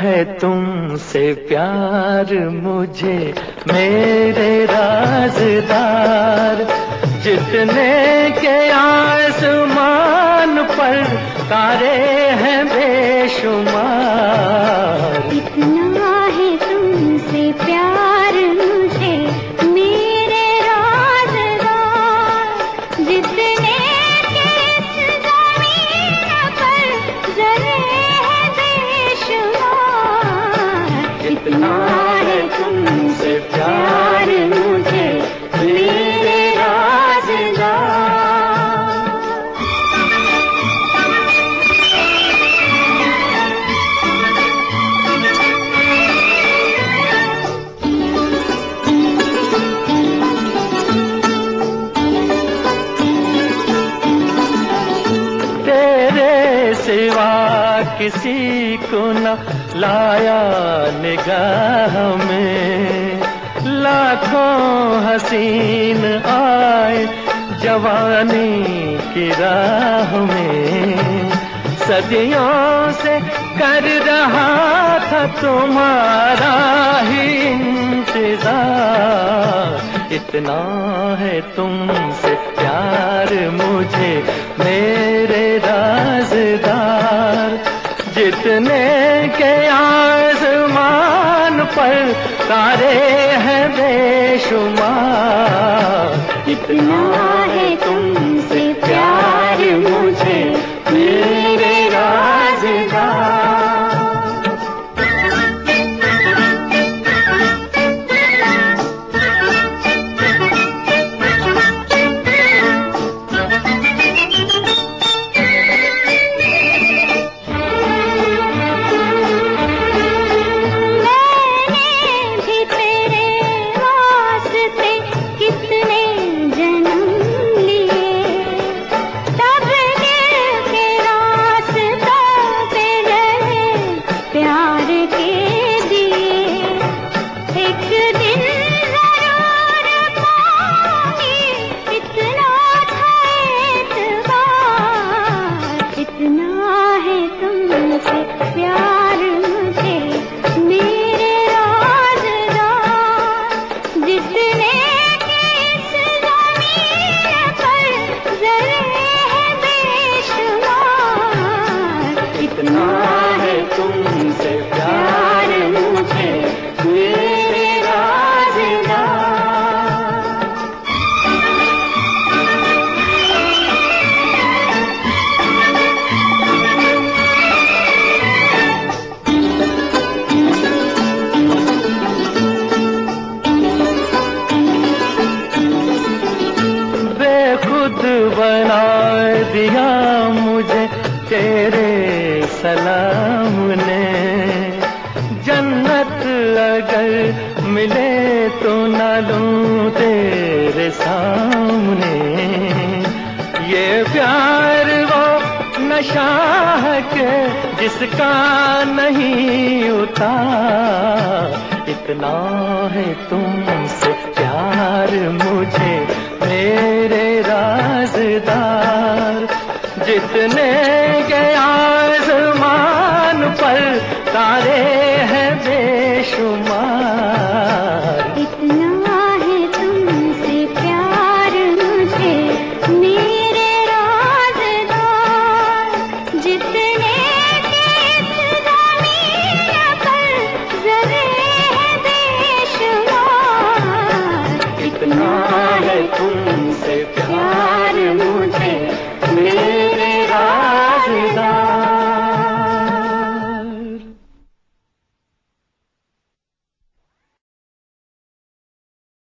है तुमसे प्यार मुझे मेरे राज़दार, जितने के आसमान पर तारे हैं बेशुमार। इतना है तुमसे प्यार मुझे मेरे राज़दार, जितने के इस ज़मीन पर ज़रे हैं बेशुमार। इतना है तुमसे प्यार मुझे मेरे राज़दार। तेरे सिवा किसी को न लाया निगाह में, लाखों हसीन आए जवानी की राह में। सदियों से कर रहा था तुम्हारा ही इंतजार, इतना है तुमसे प्यार मुझे मेरे राज़दार, जितने के आसमान पर तारे हैं बेशुमार। इतना है तुमसे प्यार मुझे मेरे राज़दार। इतना है तुमसे प्यार मुझे मेरे राज़दार। बेखुद बना दिया मुझे तेरे सलाम ने, जन्नत अगर मिले तो न लूं तेरे सामने। ये प्यार वो नशा है के जिसका नहीं उतार, इतना है तुमसे प्यार मुझे मेरे राज़दार, जितने के आसमान पर तारे हैं बेशुमार। इतना है तुमसे प्यार मुझे मेरे राज़दार, जितने के इस ज़मीन पर ज़रे हैं बेशुमार। इतना है तुमसे प्यार